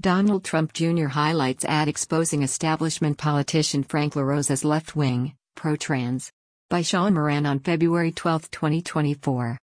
Donald Trump Jr. highlights ad exposing establishment politician Frank LaRose as left-wing, pro-trans. By Sean Moran on February 12, 2024.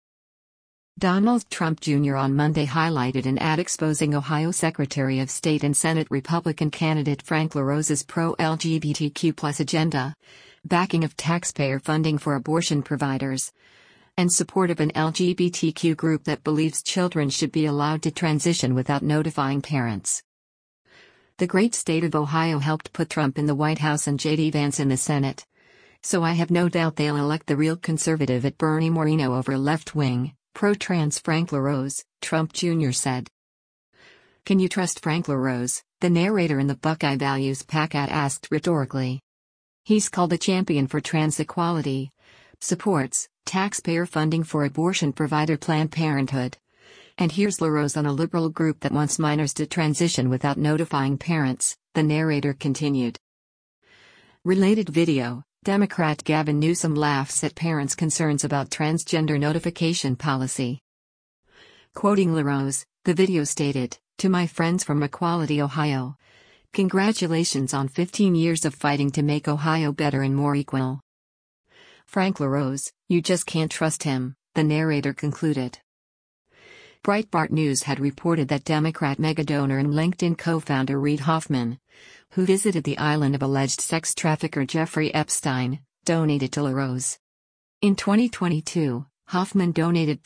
Donald Trump Jr. on Monday highlighted an ad exposing Ohio Secretary of State and Senate Republican candidate Frank LaRose's pro-LGBTQ+ agenda, backing of taxpayer funding for abortion providers, and support of an LGBTQ group that believes children should be allowed to transition without notifying parents. The great state of Ohio helped put Trump in the White House and J.D. Vance in the Senate. So I have no doubt they'll elect the real conservative at Bernie Moreno over left-wing, pro-trans Frank LaRose, Trump Jr. said. Can you trust Frank LaRose, the narrator in the Buckeye Values PAC ad asked rhetorically. He's called a champion for trans equality, supports taxpayer funding for abortion provider Planned Parenthood. And here's LaRose on a liberal group that wants minors to transition without notifying parents, the narrator continued. Related video, Democrat Gavin Newsom laughs at parents' concerns about transgender notification policy. Quoting LaRose, the video stated, "To my friends from Equality, Ohio. Congratulations on 15 years of fighting to make Ohio better and more equal. Frank LaRose, you just can't trust him," the narrator concluded. Breitbart News had reported that Democrat megadonor and LinkedIn co-founder Reid Hoffman, who visited the island of alleged sex trafficker Jeffrey Epstein, donated to LaRose. In 2022, Hoffman donated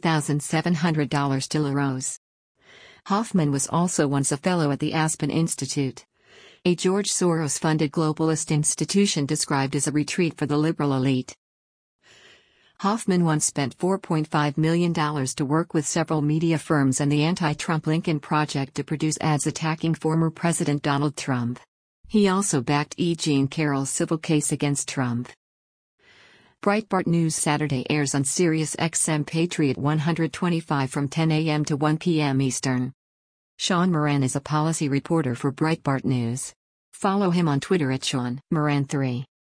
$13,700 to LaRose. Hoffman was also once a fellow at the Aspen Institute, a George Soros-funded globalist institution described as a retreat for the liberal elite. Hoffman once spent $4.5 million to work with several media firms and the anti-Trump Lincoln Project to produce ads attacking former President Donald Trump. He also backed E. Jean Carroll's civil case against Trump. Breitbart News Saturday airs on Sirius XM Patriot 125 from 10 a.m. to 1 p.m. Eastern. Sean Moran is a policy reporter for Breitbart News. Follow him on Twitter at Sean Moran3.